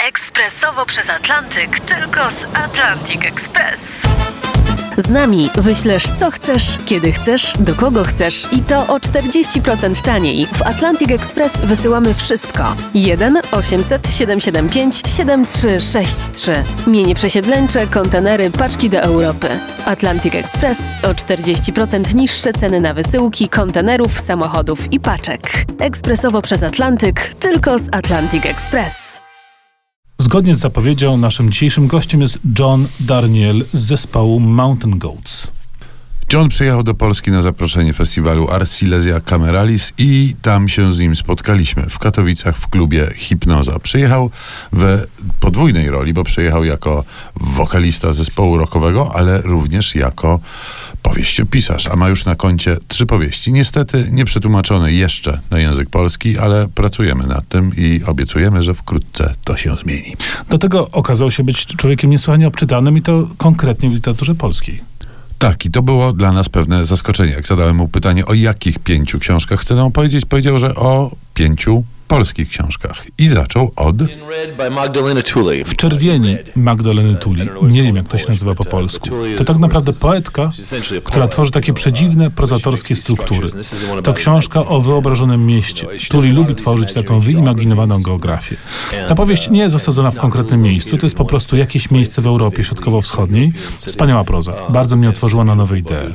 Ekspresowo przez Atlantyk, tylko z Atlantic Express. Z nami wyślesz co chcesz, kiedy chcesz, do kogo chcesz i to o 40% taniej. W Atlantic Express wysyłamy wszystko. 1 800 775 7363. Mienie przesiedleńcze, kontenery, paczki do Europy. Atlantic Express o 40% niższe ceny na wysyłki, kontenerów, samochodów i paczek. Ekspresowo przez Atlantyk, tylko z Atlantic Express. Zgodnie z zapowiedzią, naszym dzisiejszym gościem jest John Darnielle z zespołu Mountain Goats. John przyjechał do Polski na zaproszenie festiwalu Ars Silesia Cameralis i tam się z nim spotkaliśmy w Katowicach w klubie Hipnoza. Przyjechał w podwójnej roli, bo przyjechał jako wokalista zespołu rockowego, ale również jako powieściopisarz, a ma już na koncie 3 powieści. Niestety nie przetłumaczone jeszcze na język polski, ale pracujemy nad tym i obiecujemy, że wkrótce to się zmieni. Do tego okazał się być człowiekiem niesłychanie obczytanym i to konkretnie w literaturze polskiej. Tak, i to było dla nas pewne zaskoczenie. Jak zadałem mu pytanie, o jakich 5 książkach chce nam powiedzieć, powiedział, że o 5 polskich książkach. I zaczął od... W czerwieni Magdaleny Tully. Nie wiem, jak to się nazywa po polsku. To tak naprawdę poetka, która tworzy takie przedziwne, prozatorskie struktury. To książka o wyobrażonym mieście. Tully lubi tworzyć taką wyimaginowaną geografię. Ta powieść nie jest osadzona w konkretnym miejscu, to jest po prostu jakieś miejsce w Europie Środkowo-Wschodniej. Wspaniała proza. Bardzo mnie otworzyła na nowe idee.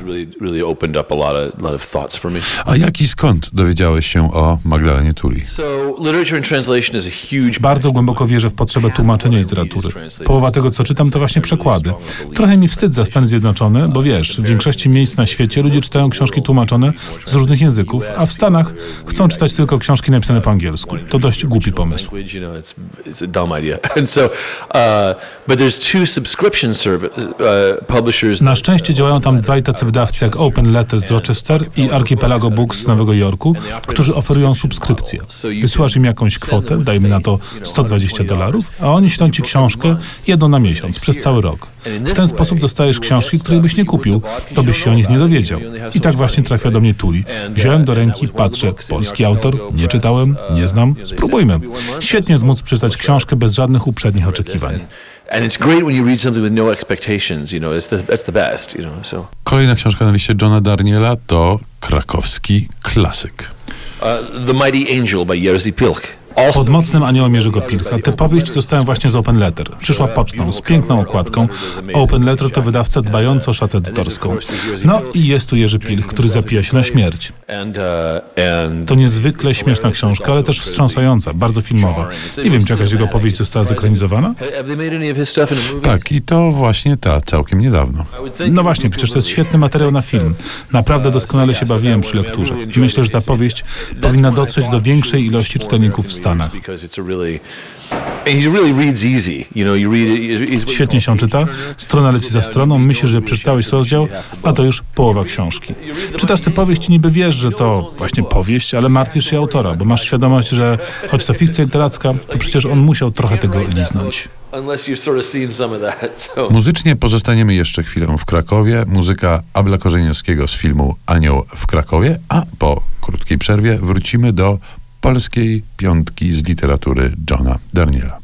A jak i skąd dowiedziałeś się o Magdalenie Tully? Bardzo głęboko wierzę w potrzebę tłumaczenia literatury. Połowa tego, co czytam, to właśnie przekłady. Trochę mi wstyd za Stany Zjednoczone, bo wiesz, w większości miejsc na świecie ludzie czytają książki tłumaczone z różnych języków, a w Stanach chcą czytać tylko książki napisane po angielsku. To dość głupi pomysł. Na szczęście działają tam 2 tacy wydawcy jak Open Letters z Rochester i Archipelago Books z Nowego Jorku, którzy oferują subskrypcję. Wysyłasz im jakąś kwotę, dajmy na to $120, a oni ślą ci książkę 1 na miesiąc, przez cały rok. W ten sposób dostajesz książki, których byś nie kupił, to byś się o nich nie dowiedział. I tak właśnie trafiła do mnie Tully. Wziąłem do ręki, patrzę, polski autor, nie czytałem, nie znam, spróbujmy. Świetnie jest móc przeczytać książkę bez żadnych uprzednich oczekiwań. Kolejna książka na liście Johna Darniella to krakowski klasyk. The Mighty Angel by Jerzy Pilch. Pod mocnym aniołem Jerzego Pilcha. Tę powieść dostałem właśnie z Open Letter. Przyszła pocztą, z piękną okładką. Open Letter to wydawca dbający o szatę edytorską. No i jest tu Jerzy Pilch, który zapija się na śmierć. To niezwykle śmieszna książka, ale też wstrząsająca, bardzo filmowa. Nie wiem, czy jakaś jego powieść została zekranizowana? Tak, i to właśnie ta, całkiem niedawno. No właśnie, przecież to jest świetny materiał na film. Naprawdę doskonale się bawiłem przy lekturze. Myślę, że ta powieść powinna dotrzeć do większej ilości czytelników w Stanach. Świetnie się czyta, strona leci za stroną, myślisz, że przeczytałeś rozdział, a to już połowa książki. Czytasz tę powieść i niby wiesz, że to właśnie powieść, ale martwisz się autora, bo masz świadomość, że choć to fikcja literacka, to przecież on musiał trochę tego liznąć. Muzycznie pozostaniemy jeszcze chwilę w Krakowie. Muzyka Abla Korzeniowskiego z filmu Anioł w Krakowie, a po krótkiej przerwie wrócimy do polskiej piątki z literatury Johna Darniella.